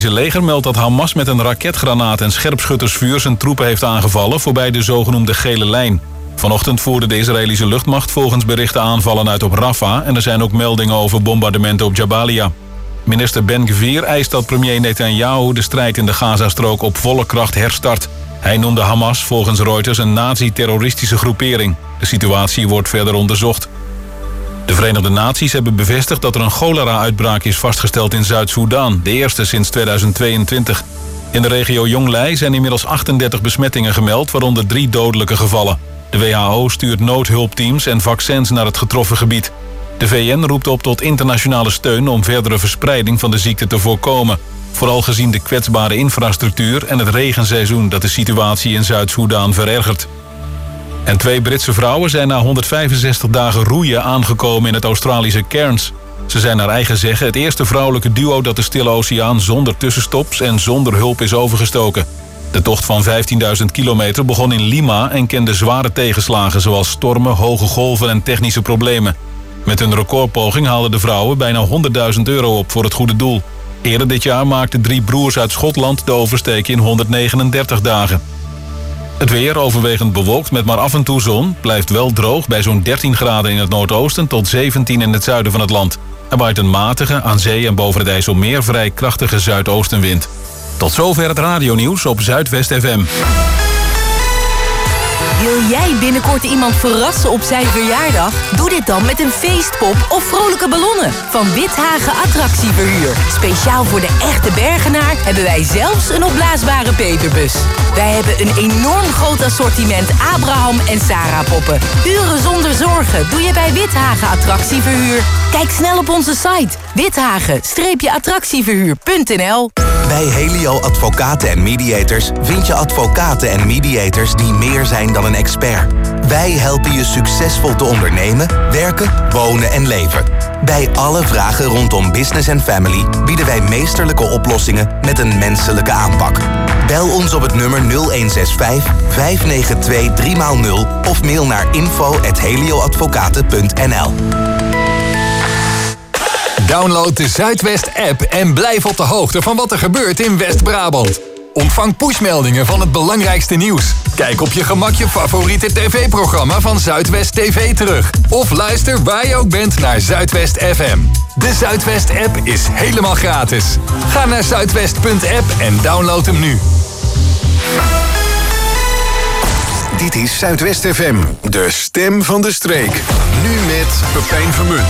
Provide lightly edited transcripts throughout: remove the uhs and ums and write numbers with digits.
Het leger meldt dat Hamas met een raketgranaat en scherpschuttersvuur zijn troepen heeft aangevallen voorbij de zogenoemde gele lijn. Vanochtend voerde de Israëlische luchtmacht volgens berichten aanvallen uit op Rafah en er zijn ook meldingen over bombardementen op Jabalia. Minister Ben-Gvir eist dat premier Netanyahu de strijd in de Gazastrook op volle kracht herstart. Hij noemde Hamas volgens Reuters een nazi-terroristische groepering. De situatie wordt verder onderzocht. De Verenigde Naties hebben bevestigd dat er een cholera-uitbraak is vastgesteld in Zuid-Soedan, de eerste sinds 2022. In de regio Jonglei zijn inmiddels 38 besmettingen gemeld, waaronder 3 dodelijke gevallen. De WHO stuurt noodhulpteams en vaccins naar het getroffen gebied. De VN roept op tot internationale steun om verdere verspreiding van de ziekte te voorkomen. Vooral gezien de kwetsbare infrastructuur en het regenseizoen dat de situatie in Zuid-Soedan verergert. En 2 Britse vrouwen zijn na 165 dagen roeien aangekomen in het Australische Cairns. Ze zijn naar eigen zeggen het eerste vrouwelijke duo dat de Stille Oceaan zonder tussenstops en zonder hulp is overgestoken. De tocht van 15.000 kilometer begon in Lima en kende zware tegenslagen zoals stormen, hoge golven en technische problemen. Met hun recordpoging haalden de vrouwen bijna €100.000 op voor het goede doel. Eerder dit jaar maakten 3 broers uit Schotland de oversteek in 139 dagen. Het weer overwegend bewolkt met maar af en toe zon. Blijft wel droog bij zo'n 13 graden in het noordoosten tot 17 in het zuiden van het land. Er waait een matige, aan zee en boven het IJsselmeer vrij krachtige zuidoostenwind. Tot zover het radionieuws op Zuidwest FM. Wil jij binnenkort iemand verrassen op zijn verjaardag? Doe dit dan met een feestpop of vrolijke ballonnen van Withagen Attractieverhuur. Speciaal voor de echte Bergenaar hebben wij zelfs een opblaasbare peperbus. Wij hebben een enorm groot assortiment Abraham en Sarah poppen. Uren zonder zorgen doe je bij Withagen Attractieverhuur. Kijk snel op onze site withagen-attractieverhuur.nl. Bij Helio Advocaten en Mediators vind je advocaten en mediators die meer zijn dan een expert. Wij helpen je succesvol te ondernemen, werken, wonen en leven. Bij alle vragen rondom business en family bieden wij meesterlijke oplossingen met een menselijke aanpak. Bel ons op het nummer 0165 592 3x0 of mail naar info@helioadvocaten.nl. Download de Zuidwest-app en blijf op de hoogte van wat er gebeurt in West-Brabant. Ontvang pushmeldingen van het belangrijkste nieuws. Kijk op je gemak je favoriete tv-programma van Zuidwest TV terug. Of luister waar je ook bent naar Zuidwest FM. De Zuidwest-app is helemaal gratis. Ga naar zuidwest.app en download hem nu. Dit is Zuidwest FM, de stem van de streek. Nu met Pepijn Vermunt.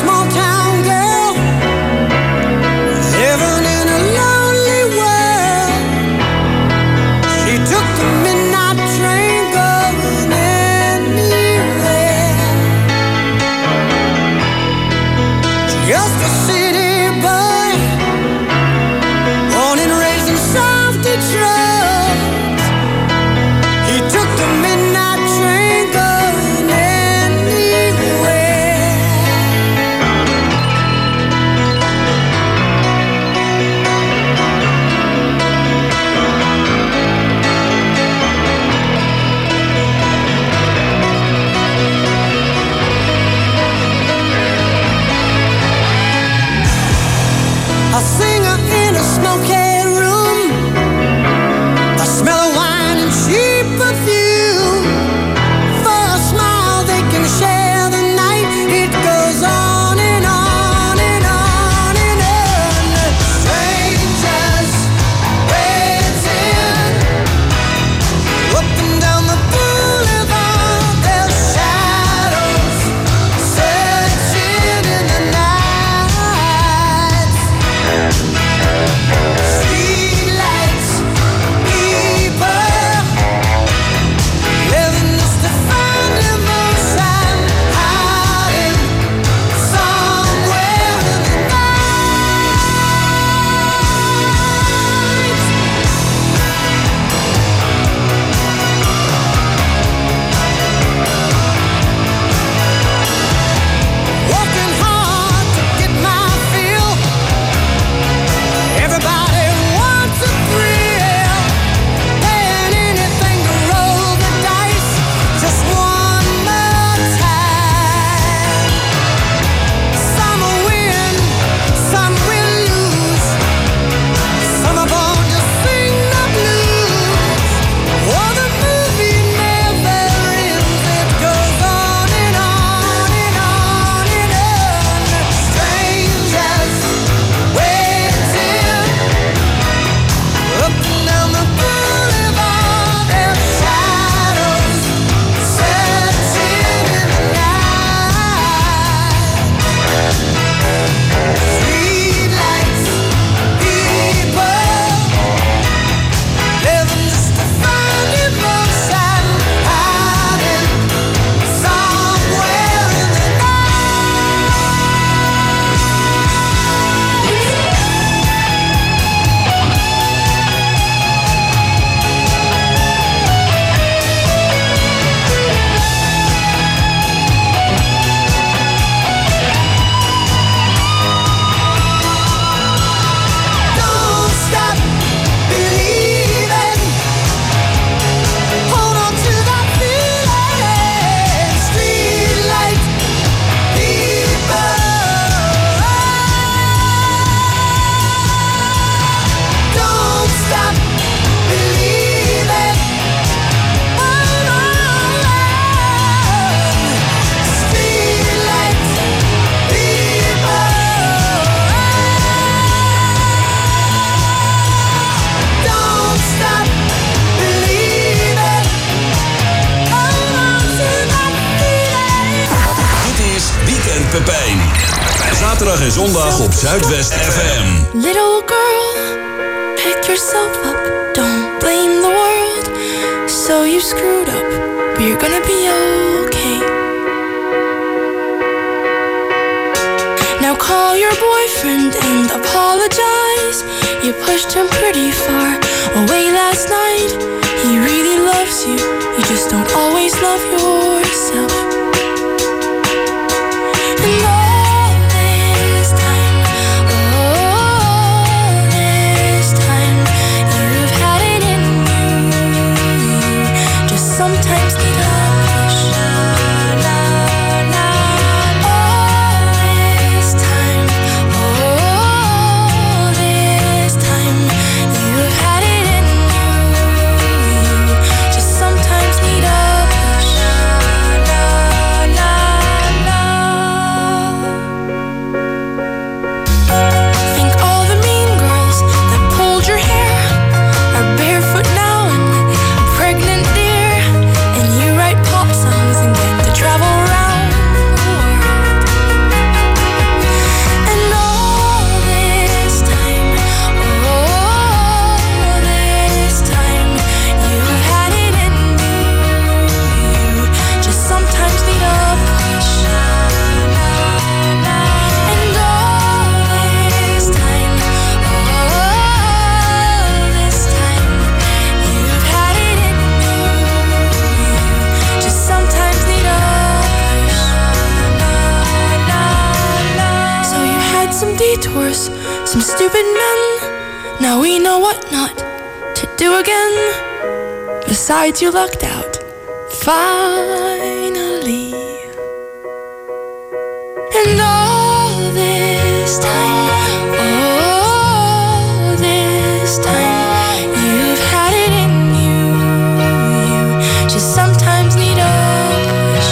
Living in a lonely world. Pepijn. Zaterdag en zondag op Zuidwest FM. Little girl, pick yourself up, don't blame the world. So you screwed up, but you're gonna be okay. Now call your boyfriend and apologize. You pushed him pretty far away last night. He really loves you, you just don't always love yourself. And all this time, you've had it in you. Just sometimes need a push. Some stupid men. Now we know what not to do again. Besides, you lucked out finally. And all this time, you've had it in you. You just sometimes need a push.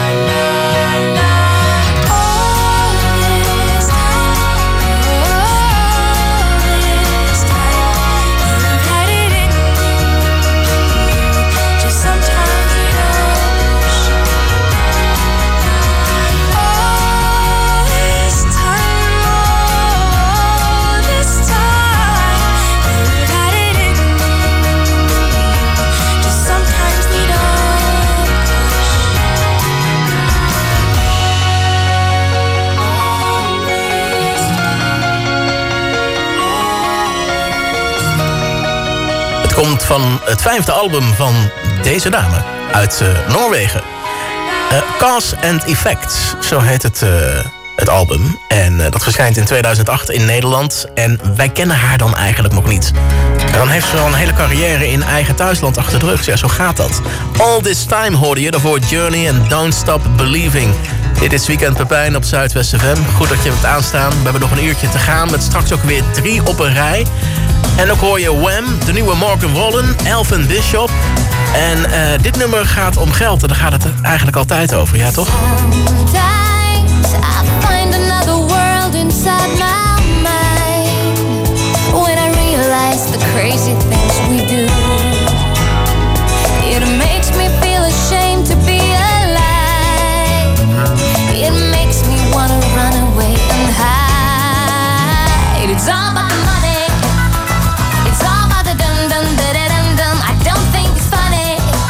Komt van het 5e album van deze dame uit Noorwegen. Cause and Effect, zo heet het album. En dat verschijnt in 2008 in Nederland. En wij kennen haar dan eigenlijk nog niet. En dan heeft ze al een hele carrière in eigen thuisland achter de rug. Ja, zo gaat dat. All This Time hoorde je, daarvoor Journey en Don't Stop Believing. Dit is Weekend Pepijn op Zuidwest FM. Goed dat je hebt aanstaan. We hebben nog een uurtje te gaan met straks ook weer 3 op een rij. En ook hoor je Wham, de nieuwe Morgan Wallen, Elvin Bishop. En dit nummer gaat om geld en daar gaat het eigenlijk altijd over, ja toch? Sometimes I find another world inside my mind when I realize the crazy things we do. It makes me feel ashamed to be alive. It makes me wanna run away and hide. It's all about the money. It's all about the dum dum da da dum dum. I don't think it's funny.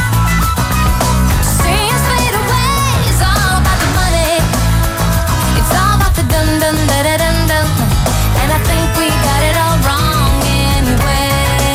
See us fade away. It's all about the money. It's all about the dum dum da da dum dum. And I think we got it all wrong anyway.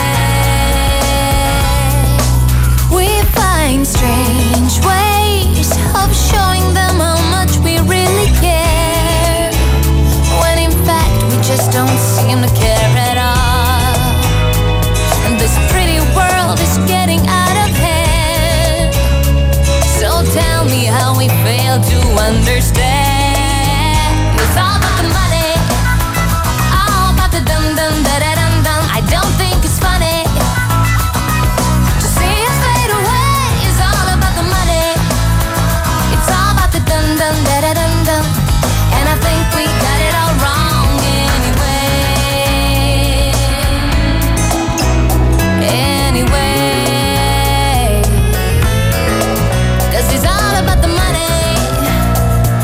We find strange ways of showing them how much we really care, when in fact we just don't seem to care at all. And this pretty world is getting out of hand. So tell me how we fail to understand. It's all about the money, all about the dum dum da da dum dum. I don't think it's funny to see us fade away. It's all about the money. It's all about the dum dum da da dum dum. And I think we got it all wrong anyway. Anyway, 'cause it's all about the money.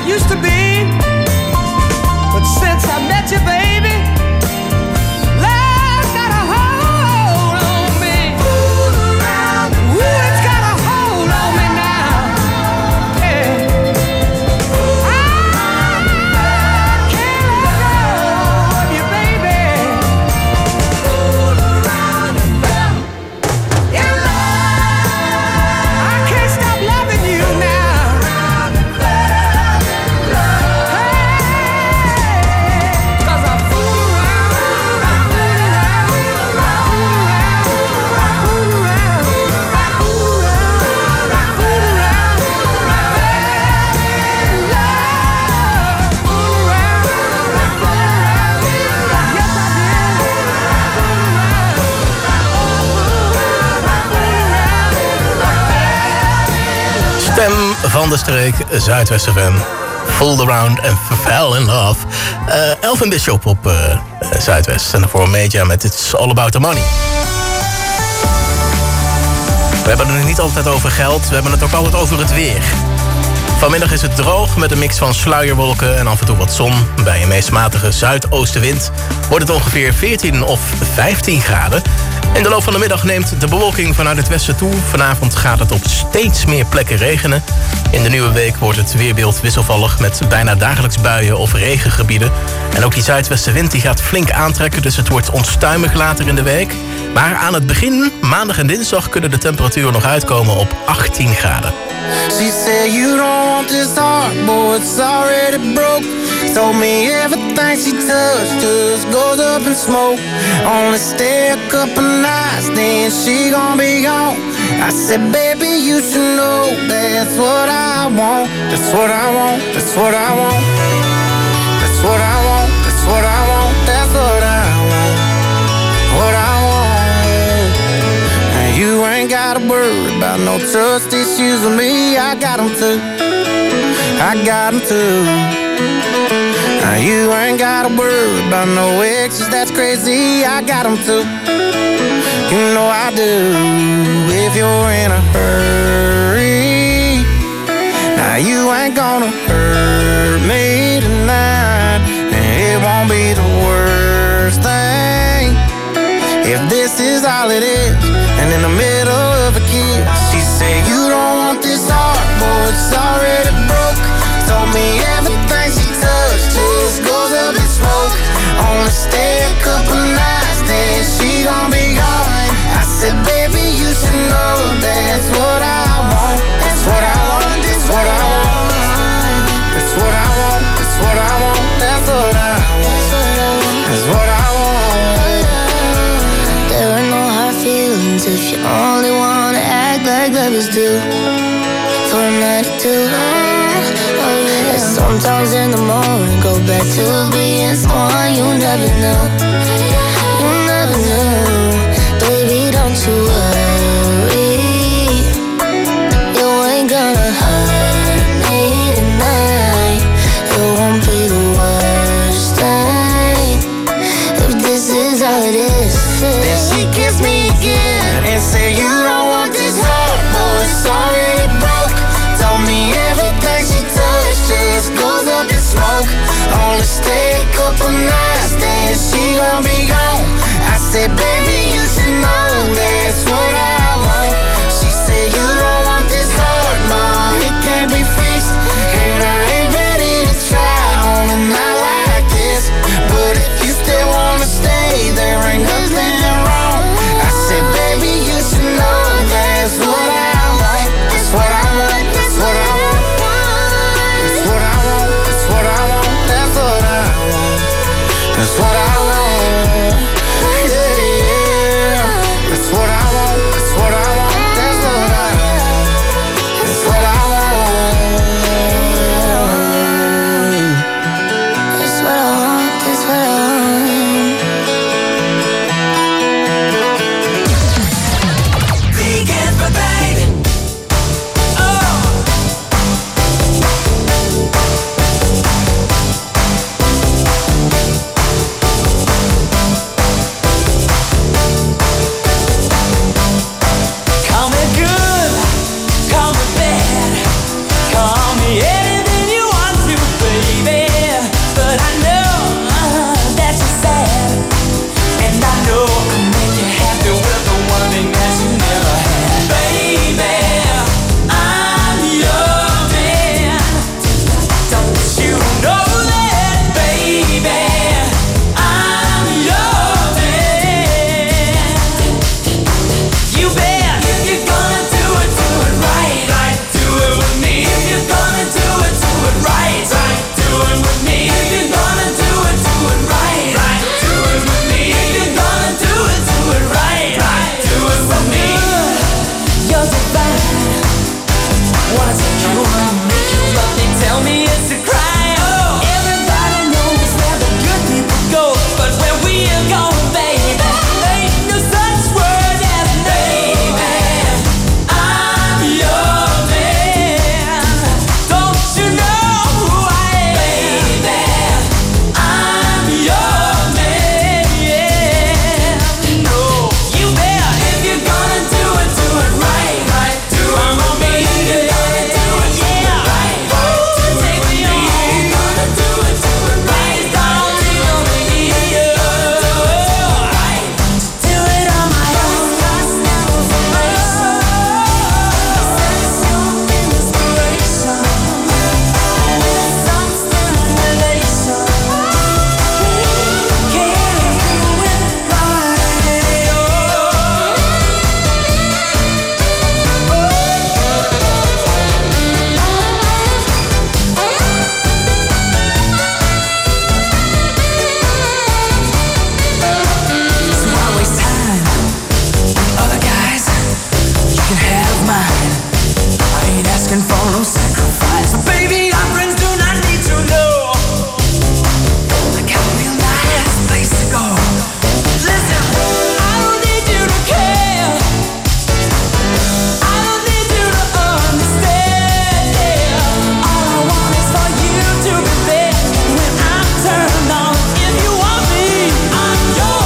used to be. But since I met you, baby, love's got a hold on me. Ooh, it's got a hold on me now. Yeah. I can't let go of you, baby. In love, I can't stop loving you now. Stem van de streek, Zuidwest FM. Fooled around and fell in love. Elvin Bishop op Zuidwest. En daarvoor Meja met It's All About The Money. We hebben het niet altijd over geld. We hebben het ook altijd over het weer. Vanmiddag is het droog met een mix van sluierwolken en af en toe wat zon. Bij een meest matige zuidoostenwind wordt het ongeveer 14 of 15 graden. In de loop van de middag neemt de bewolking vanuit het westen toe. Vanavond gaat het op steeds meer plekken regenen. In de nieuwe week wordt het weerbeeld wisselvallig met bijna dagelijks buien of regengebieden. En ook die zuidwestenwind die gaat flink aantrekken, dus het wordt onstuimig later in de week. Maar aan het begin, maandag en dinsdag, kunnen de temperaturen nog uitkomen op 18 graden. She said you don't want this heart, boy, it's already broke. Told me everything she touched just goes up in smoke. Only stay a couple nights, then she gon' be gone. I said, baby, you should know that's what I want. That's what I want, that's what I want. That's what I want, that's what I want. That's what I want, what I want. And you ain't gotta worry about no trust issues with me. I got them too, I got them too. Now you ain't gotta worry about no exes, that's crazy. I got them too, you know I do. If you're in a hurry, now you ain't gonna hurt me tonight. And it won't be the worst thing if this is all it is. And in the middle of a kiss, she said you don't want this heart, boy, it's already broke. Told me everything she touched just goes up in smoke. Only stay a couple nights, then she gon' be gone. I said, baby, you should know that's what I want. That's what I want, that's what I want. That's what I want, that's what I want. That's what I want, that's what I want. There are no hard feelings if you only wanna act like lovers do. For a night or two, oh yeah. Sometimes in the morning, go back to being someone you never knew. You never knew. Baby, don't you worry, you ain't gonna hurt me tonight. It won't be the worst thing if this is all it is. Then she kissed me again and said you don't want this heart, boy, it's already broke. Told me everything she touched just goes up in smoke. Only stay a couple nights, then she gon' be gone. I said, baby, you should know that's what no sacrifice. Baby, our friends do not need to know. I got a real nice place to go. Listen, I don't need you to care. I don't need you to understand. Yeah. All I want is for you to be there when I'm turned on. If you want me, I'm your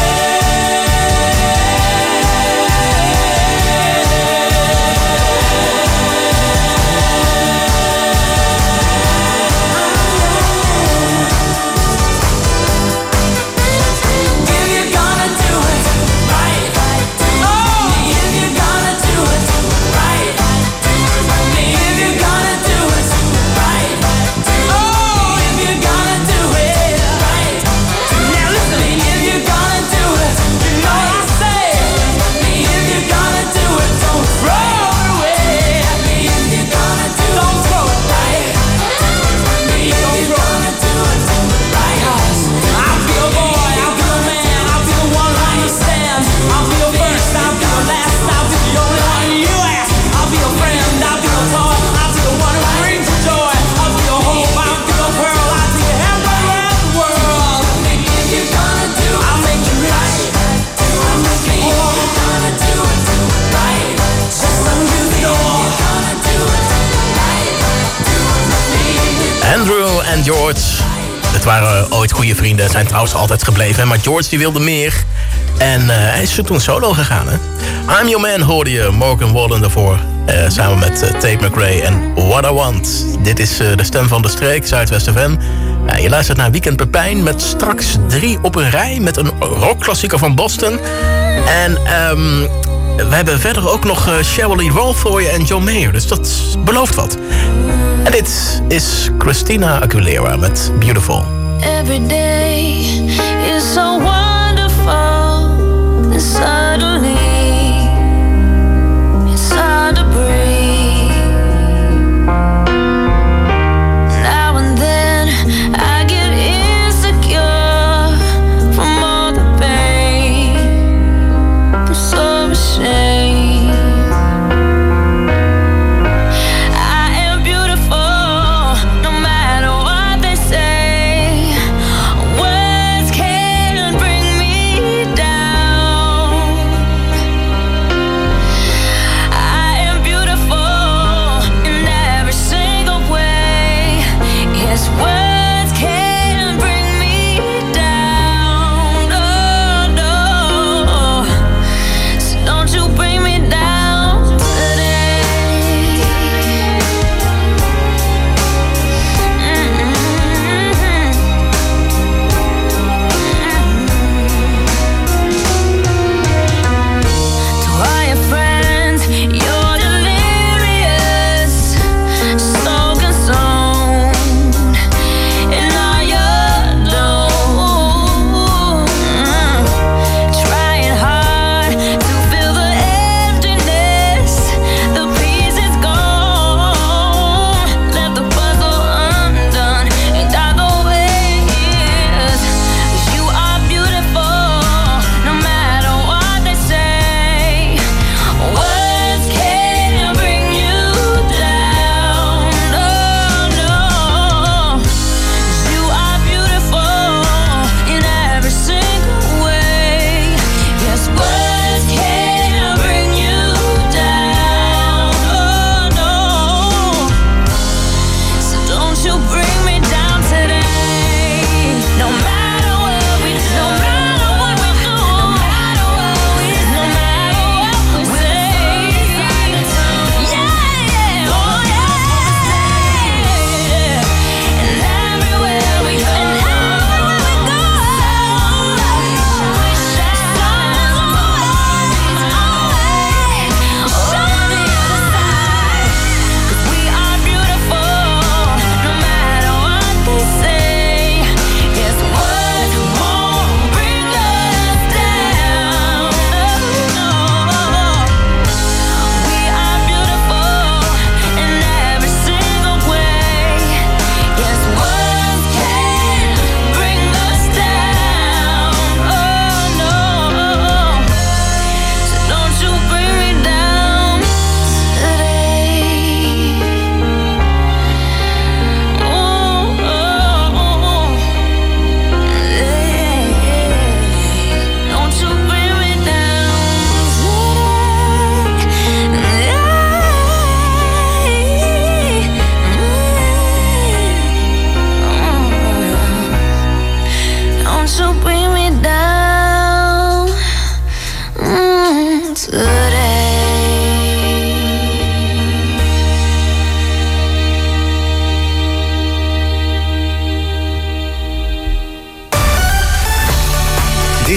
Andrew en George. Het waren ooit goede vrienden, zijn trouwens altijd gebleven. Maar George die wilde meer. En hij is toen solo gegaan. Hè? I'm Your Man hoorde je, Morgan Wallen daarvoor. Samen met Tate McRae en What I Want. Dit is de stem van de streek, Zuidwest FM. Je luistert naar Weekend Pepijn met straks 3 op een rij. Met een rockklassieker van Boston. En we hebben verder ook nog Sheryl Rolfe voor je en John Mayer. Dus dat belooft wat. En dit is Christina Aguilera met Beautiful. Every day is so wonderful, and suddenly it's hard to breathe. Now and then I get insecure from all the pain. I'm so ashamed. Words can't bring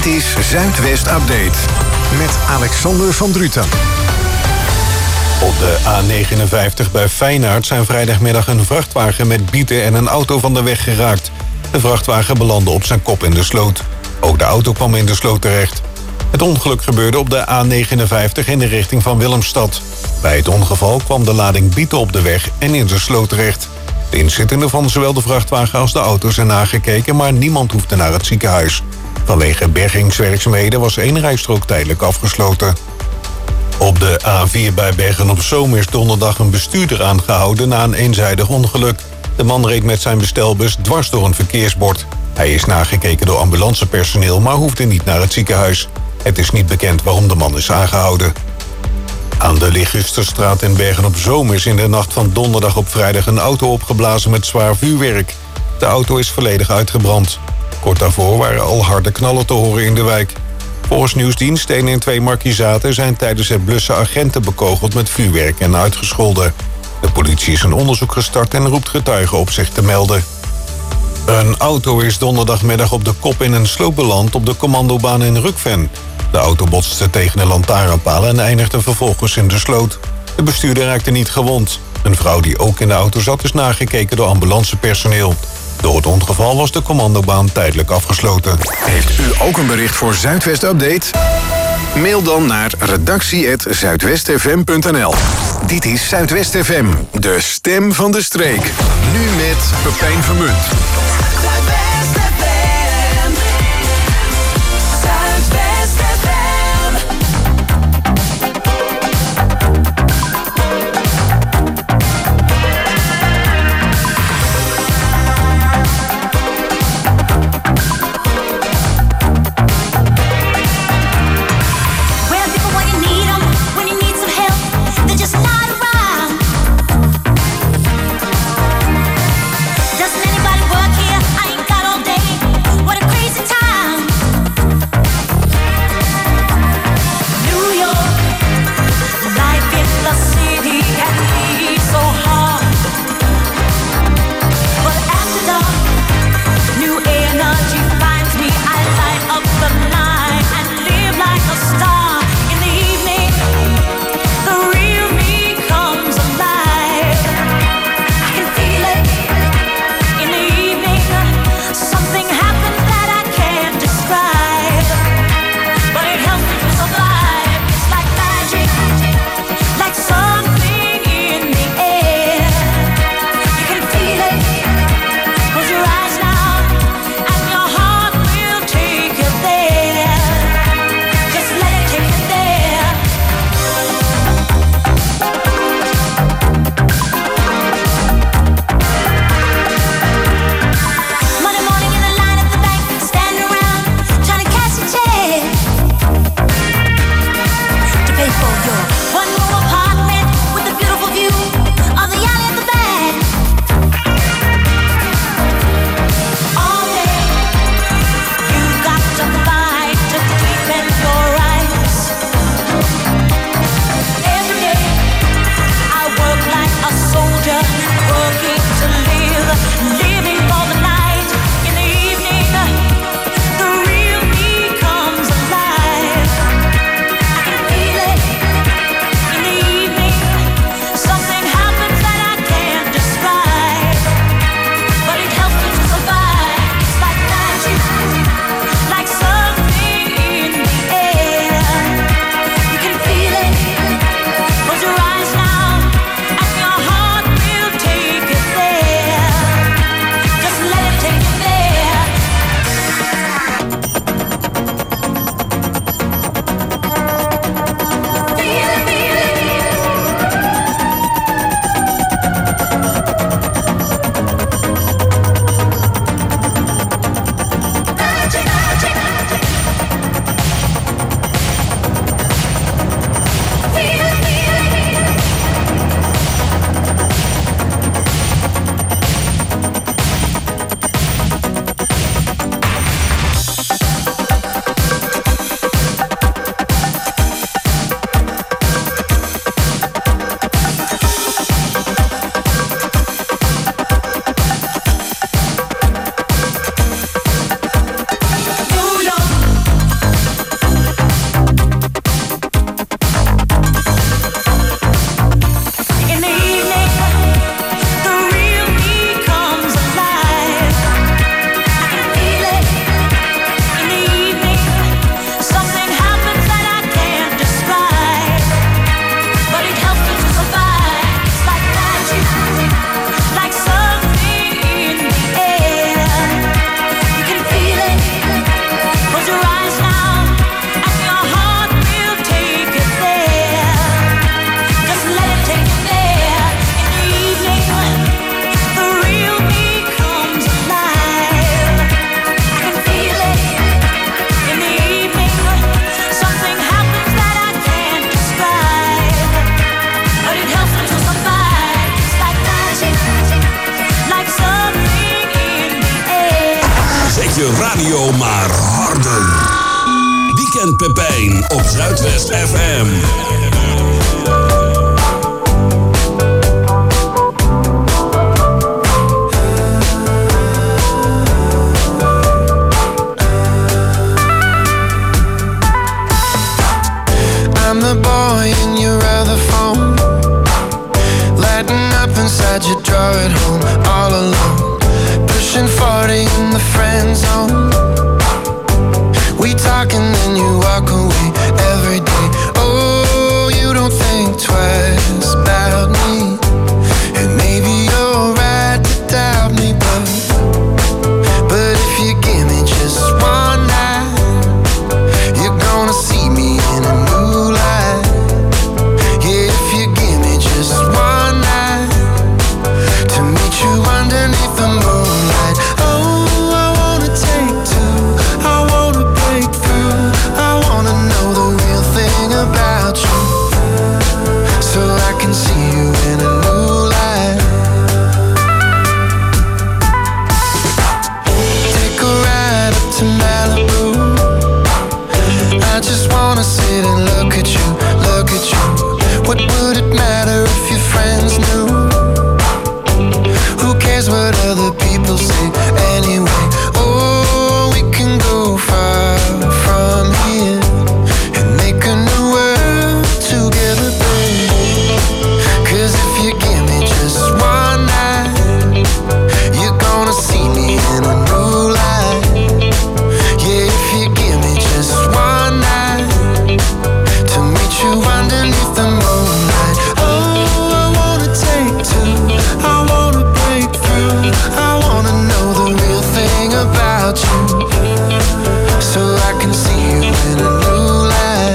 Dit is Zuidwest Update met Alexander van Druten. Op de A59 bij Feyenaard zijn vrijdagmiddag een vrachtwagen met bieten en een auto van de weg geraakt. De vrachtwagen belandde op zijn kop in de sloot. Ook de auto kwam in de sloot terecht. Het ongeluk gebeurde op de A59 in de richting van Willemstad. Bij het ongeval kwam de lading bieten op de weg en in de sloot terecht. De inzittenden van zowel de vrachtwagen als de auto zijn nagekeken, maar niemand hoefde naar het ziekenhuis. Vanwege bergingswerkzaamheden was 1 rijstrook tijdelijk afgesloten. Op de A4 bij Bergen-op-Zoom is donderdag een bestuurder aangehouden na een eenzijdig ongeluk. De man reed met zijn bestelbus dwars door een verkeersbord. Hij is nagekeken door ambulancepersoneel, maar hoefde niet naar het ziekenhuis. Het is niet bekend waarom de man is aangehouden. Aan de Ligusterstraat in Bergen-op-Zoom is in de nacht van donderdag op vrijdag een auto opgeblazen met zwaar vuurwerk. De auto is volledig uitgebrand. Kort daarvoor waren al harde knallen te horen in de wijk. Volgens Nieuwsdienst 1 en 2 markizaten zijn tijdens het blussen agenten bekogeld met vuurwerk en uitgescholden. De politie is een onderzoek gestart en roept getuigen op zich te melden. Een auto is donderdagmiddag op de kop in een sloot beland op de commandobaan in Rukven. De auto botste tegen een lantaarnpaal en eindigde vervolgens in de sloot. De bestuurder raakte niet gewond. Een vrouw die ook in de auto zat is nagekeken door ambulancepersoneel. Door het ongeval was de commandobaan tijdelijk afgesloten. Heeft u ook een bericht voor Zuidwest Update? Mail dan naar redactie@zuidwestfm.nl. Dit is Zuidwest FM, de stem van de streek. Nu met Pepijn Vermunt. Doesn't anybody work here? I je radio maar harder. Weekend Pepijn op Zuidwest FM. I'm the boy in your other phone, lighting up inside your drawer at home, all alone, pushing 40 in the friend zone. We talk and then you walk away every day. Oh, you don't think twice about me, and maybe you're right to doubt me, but if you give me just one night, you're gonna see me in a new light. Yeah, if you give me just one night to meet you underneath the moonlight. Oh, I wanna take two, I wanna break through, I wanna know the real thing about you, so I can see you in a new light. Take a ride up to Malibu, I just wanna sit and look at you, look at you. What would it matter if your friends knew? Who cares what other people say anyway? Oh, we can go far from here and make a new world together, babe. 'Cause if you give me just one night, you're gonna see me in a new light. Yeah, if you give me just one night to meet you underneath the moonlight. Oh, I wanna take two, I wanna break through, I wanna know the real thing about you, so I can see you in a new light.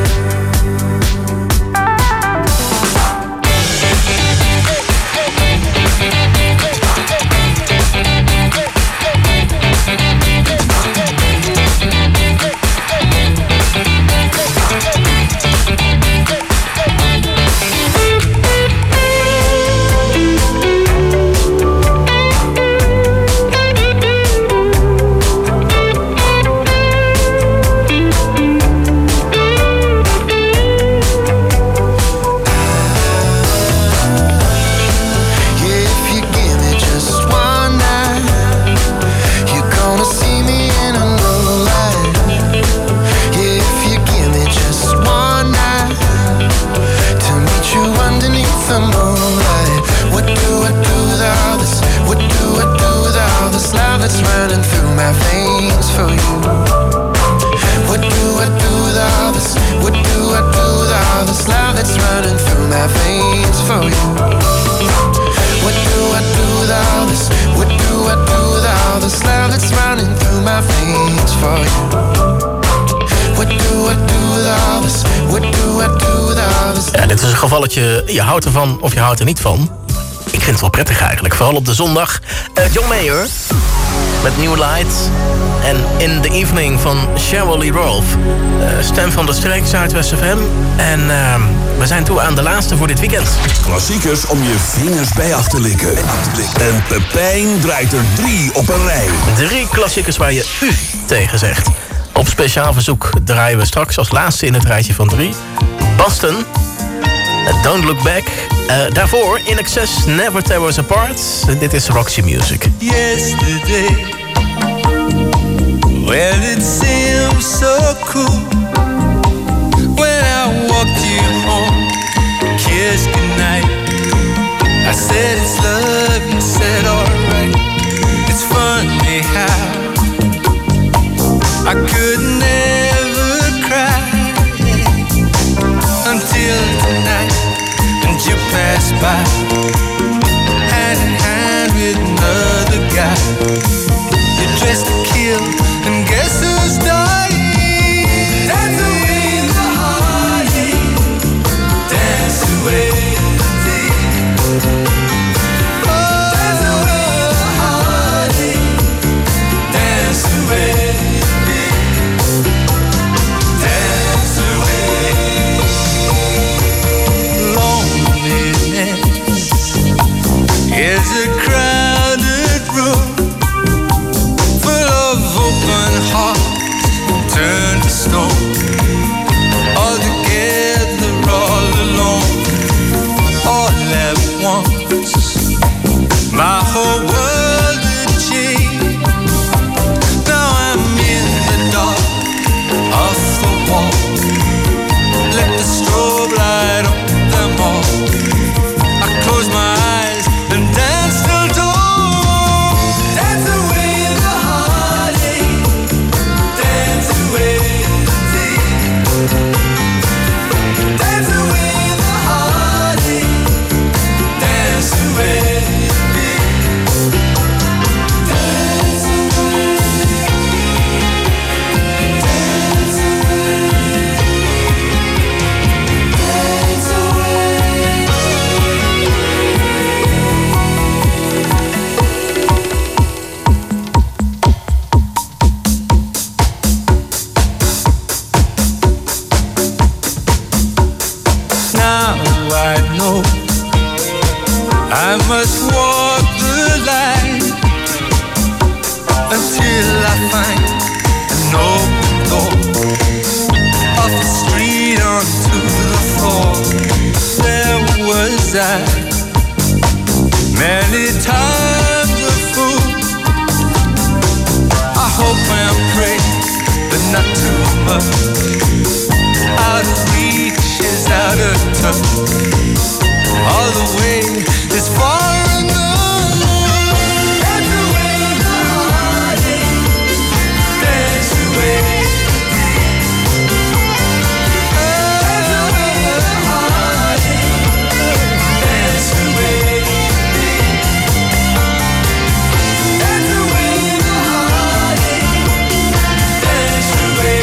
Yeah, if you give me just one night, you're gonna see me in a new light. Yeah, if you give me just one night to meet you underneath the moonlight. What do I do with all this? What do I do with all this love that's running through my veins for you? What do I do with all this? What do I do with all this love that's running through my veins for you? What do I do with all this? What do I do with all this love that's running through my veins for you? What do I do with all this? What do I do with all this? Ja, dit is een gevalletje, je houdt ervan of je houdt er niet van. Ik vind het wel prettig eigenlijk, vooral op de zondag. John Mayer met New Light en In the Evening van Cheryl Lee Rolfe. Stem van de streek, Zuidwest FM. En we zijn toe aan de laatste voor dit weekend. Klassiekers om je vingers bij af te likken. En Pepijn draait er 3 op een rij. 3 klassiekers waar je u tegen zegt. Op speciaal verzoek draaien we straks als laatste in het rijtje van 3... Boston, Don't Look Back. Daarvoor In Excess, Never Tear Us Apart. Dit is Roxy Music. Yesterday, well, it seems so cool when I walked you home, kissed goodnight. I said it's love, you said alright. It's funny how I could never cry until tonight, and you passed by, hand in hand with another guy. You're dressed to kill, and guess who's dying? Dance away the heartache, dance away the day. Oh, dance away the heartache, dance away the day. Dance away. Loneliness is a crowded room. must walk the line until I find an open door off the street onto the floor. There was I, many times a fool. I hope and pray, but not too much. Out of reach is out of touch. All the way is far enough. Dance away the heartache. Dance away. Dance away the heartache. Dance away. Dance away the heartache. Dance away.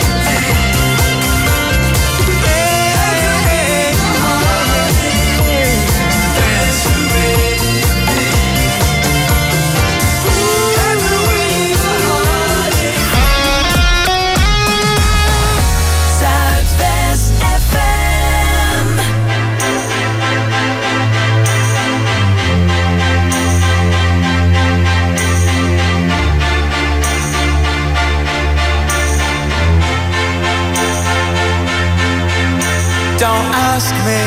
Don't ask me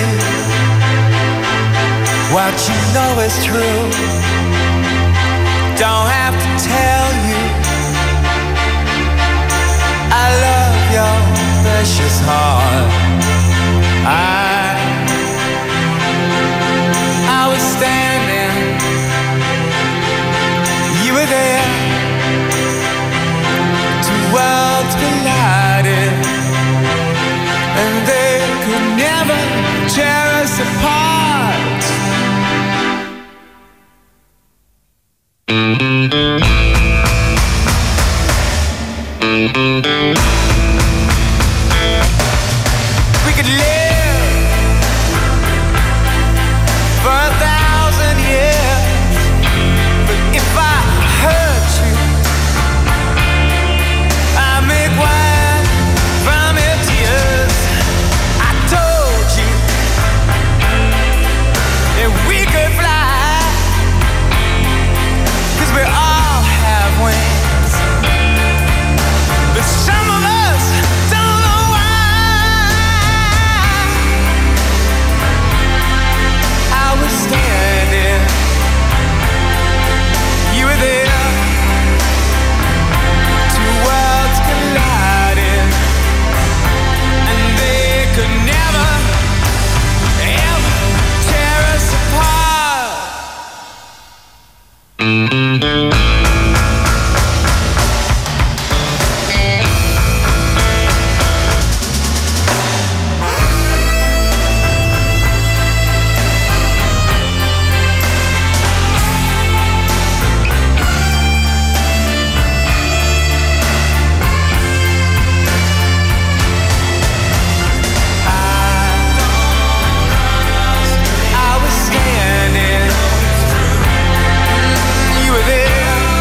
what you know is true. Don't have to tell you I love your precious heart. I was standing, you were there. Two worlds collided, and they could never tear us apart. We could live for 1,000 years, but if I hurt you, I make wine from your tears. I told you that we could fly, 'cause we all have wings, but some of us don't know why. I was standing, you were there. Two worlds collided, and they could never, ever tear us apart. I was standing, you were there.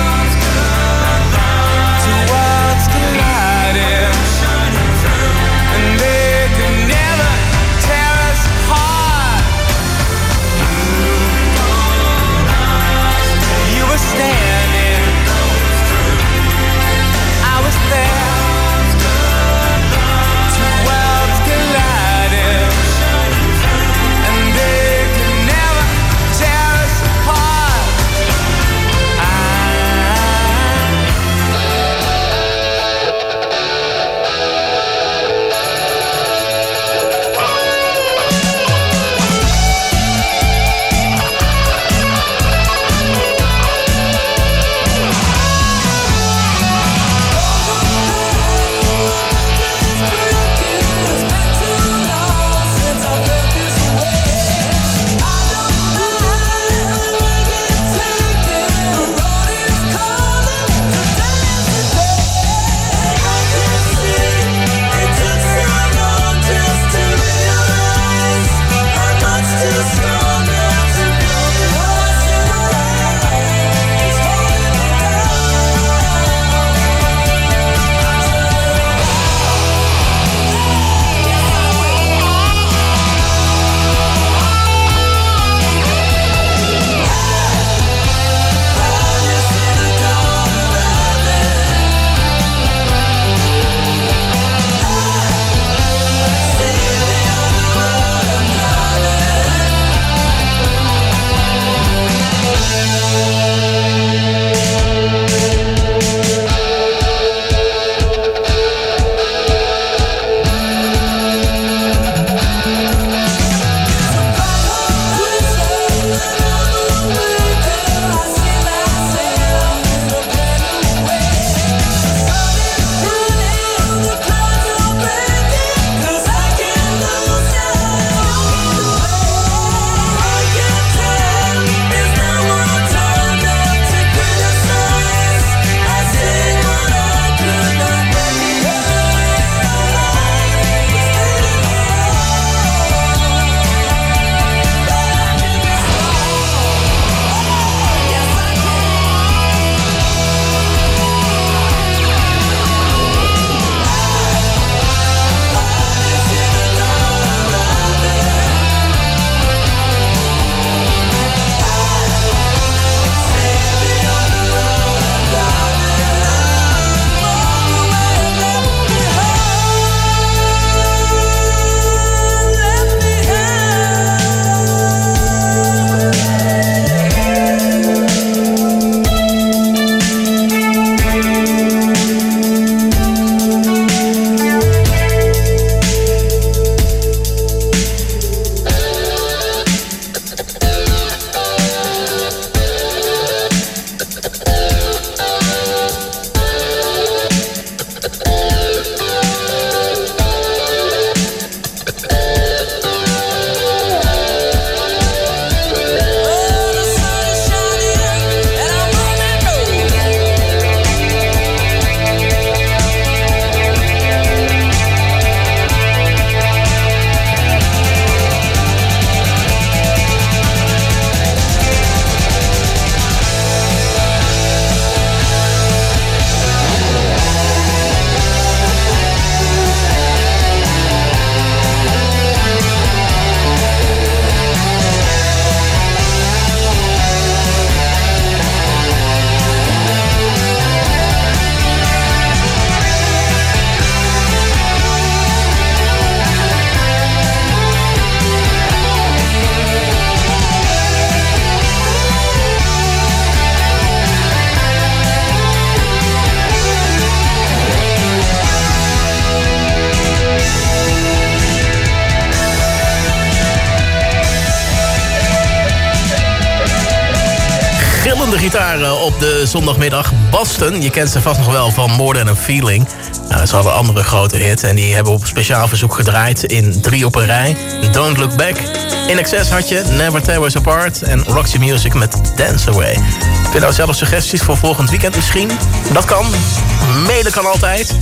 trillende gitaren op de zondagmiddag. Boston, je kent ze vast nog wel van More Than a Feeling. Nou, ze hadden andere grote hits en die hebben op speciaal verzoek gedraaid in 3 op een rij. Don't Look Back. In Excess had je Never Tear Us Apart en Roxy Music met Dance Away. Heb je nou zelf suggesties voor volgend weekend misschien? Dat kan. Mailen kan altijd.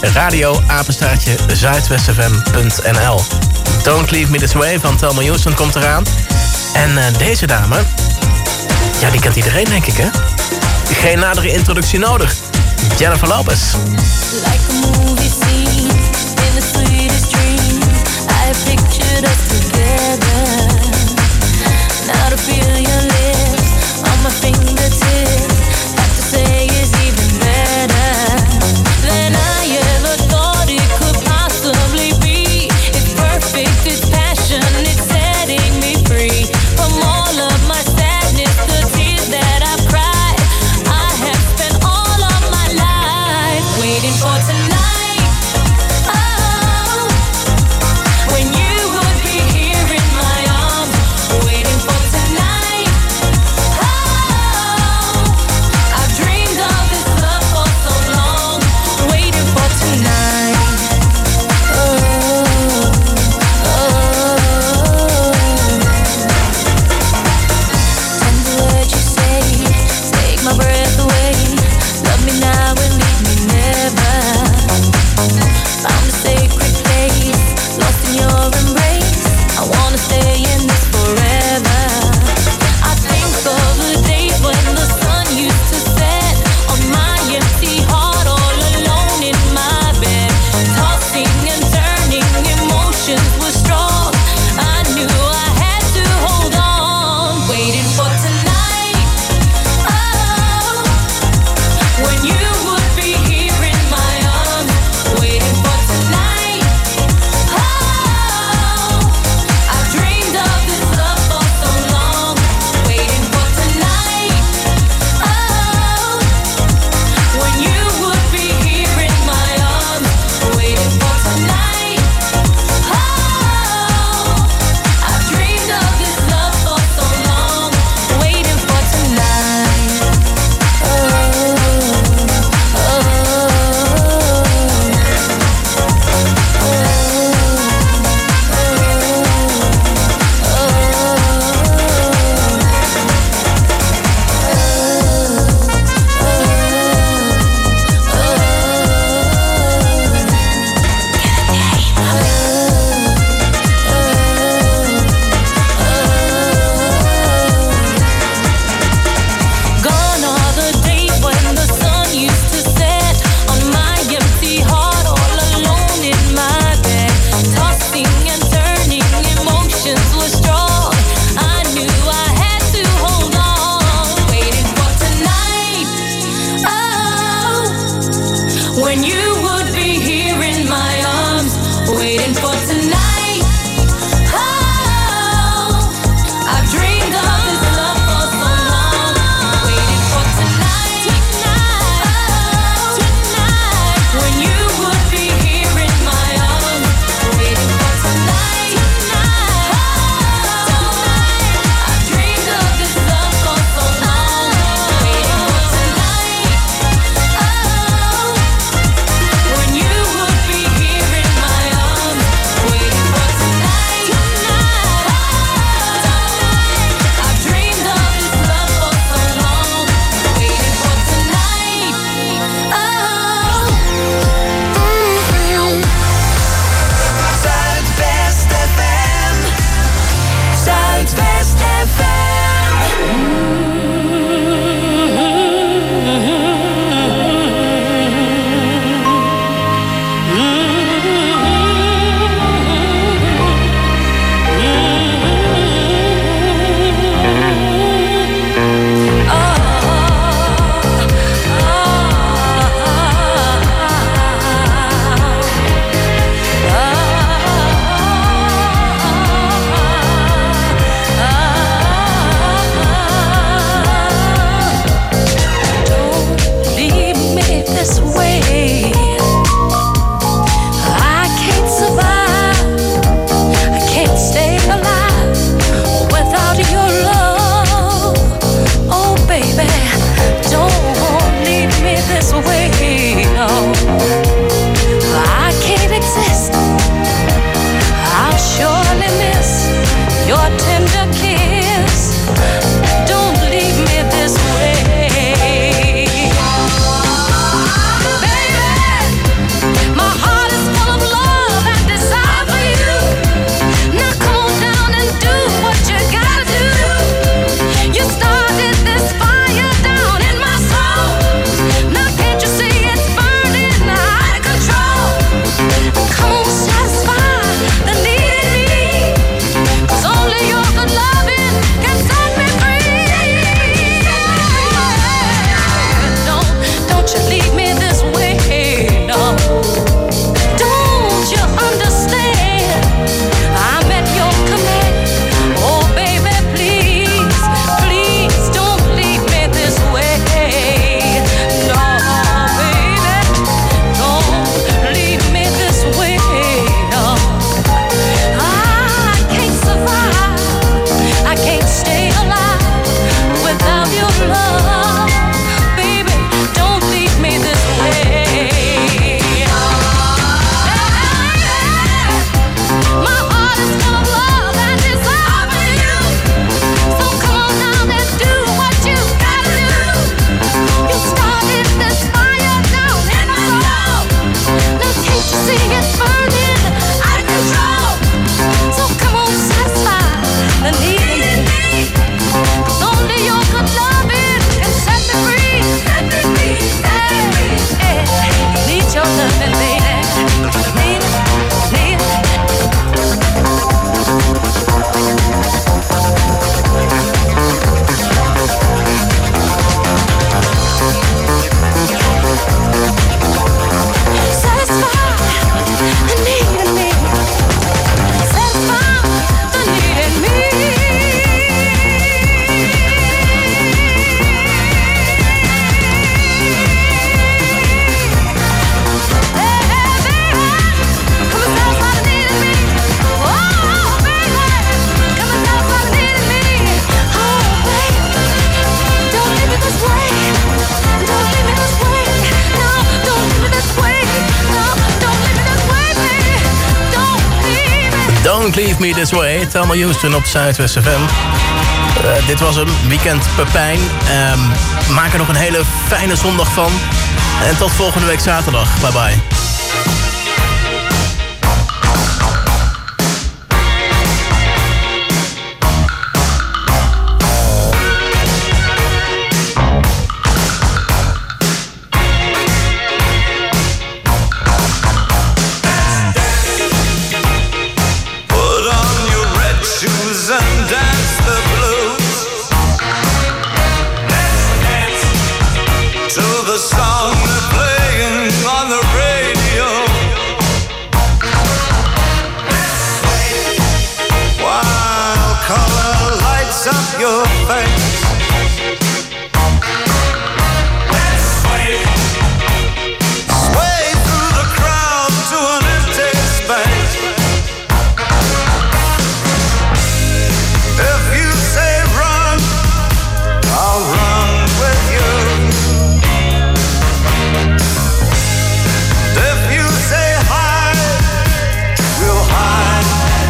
radio@zuidwestfm.nl. Don't Leave Me This Way van Thelma Houston komt eraan. En deze dame, ja, die kent iedereen denk ik, hè? Geen nadere introductie nodig. Jennifer Lopez. Like a movie scene in the sweetest dream, I pictured us together. Now to feel your lips on my fingertips, have to say is even better than I ever thought it could possibly be. It's perfect, it's passion, it's setting me free from all of my sadness, the tears that I've cried. I have spent all of my life waiting for tonight. Oh, when you would be here in my arms, waiting for tonight. Oh, I've dreamed of this love for so long, waiting for tonight. Oh, tender words you say, take my breath away. Love me now and leave me never. Found a sacred place, lost in your embrace. I wanna stay in this forever. I think of the days when the sun used to set on my empty heart, all alone in my bed, tossing and turning, emotions were strong. I knew I had to hold on, waiting for tonight. Oh, when you would be here in my arms, waiting for tonight. Oh, I've dreamed of this love for so long, waiting for tonight. Oh, when you would be here in my arms, waiting for tonight. Oh, I've dreamed of this love for so long, waiting for tonight. Gone are the days when the sun used to set on my empty heart, all alone in my bed, tossing and turning, emotions were strong. I knew I had to hold on, waiting for tonight. Oh, when you would be here in my arms, waiting for tonight. Oh, I've dreamed of this love for so long, waiting for tonight. Tonight, when you would be here in my arms, waiting for tonight. I've dreamed of this love for so long, waiting for tonight. Oh, Don't Leave Me This Way. Thelma Houston op Zuidwest FM. Dit was hem, Weekend Pepijn. Maak er nog een hele fijne zondag van. En tot volgende week zaterdag. Bye bye. Your face. Sway through the crowd to an empty space. If you say run, I'll run with you. If you say hide, we'll hide.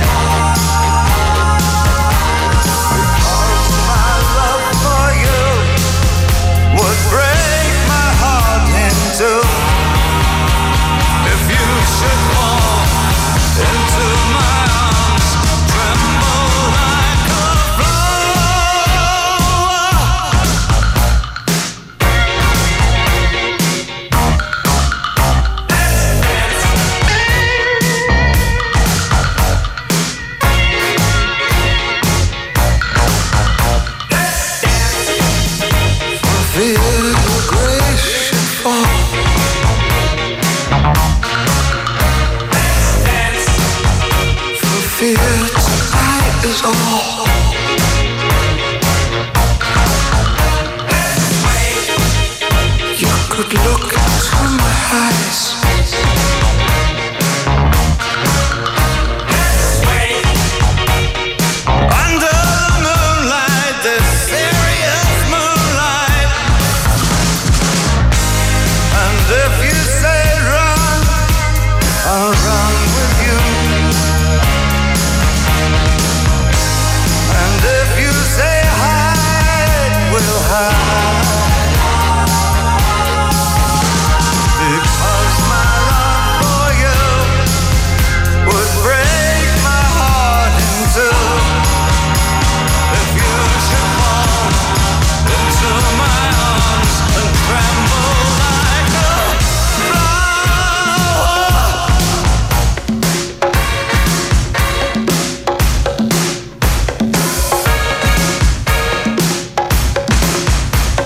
Break my heart in two. If you should fall into my arms, tremble like a feel your grace should fall. For fear tonight is all. You could look into my eyes.